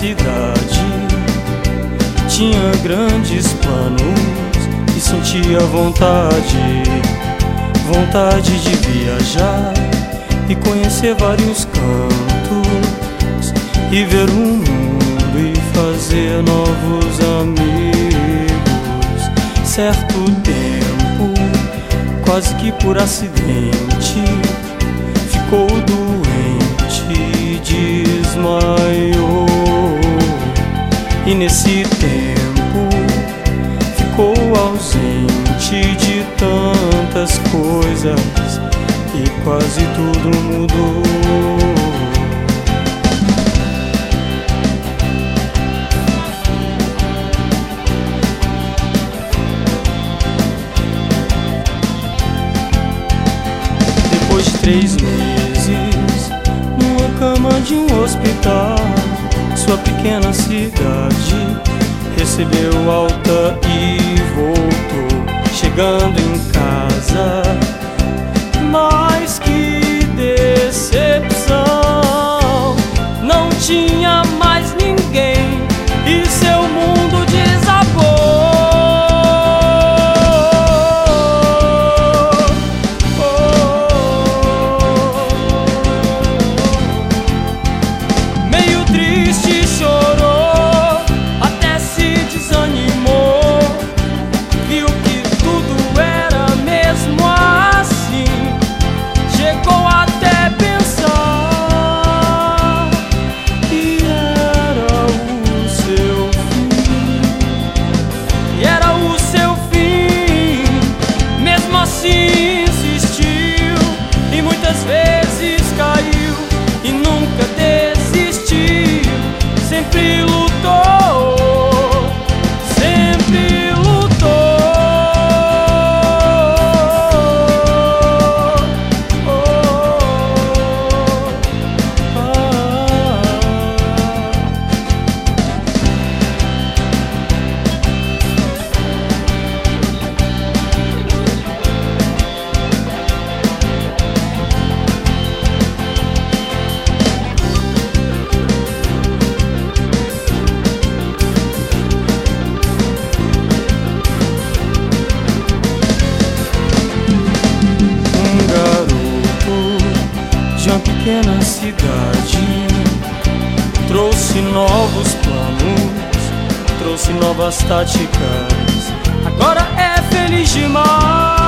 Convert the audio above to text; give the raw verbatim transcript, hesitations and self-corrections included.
cidade, tinha grandes planos e sentia vontade, vontade de viajar e conhecer vários cantos e ver o mundo e fazer novos amigos. Certo tempo, quase que por acidente, ficou doente e desmaiou. E nesse tempo ficou ausente de tantas coisas e quase tudo mudou. Depois de três meses, numa cama de um hospital, sua pequena cidade recebeu alta e voltou. Chegando em casa, mas que decepção! Não tinha mais ninguém e seu mundo desabou. Meio triste chorou, até se desanimou. Viu que tudo era mesmo assim. Chegou até pensar que era o seu fim. E era o seu fim. Mesmo assim insistiu e muitas vezes caiu e nunca desistiu. Sempre lutou, sempre lutou. Oh, ah. Um garoto de uma pequena cidade trouxe novos planos, trouxe novas táticas. Agora é feliz demais.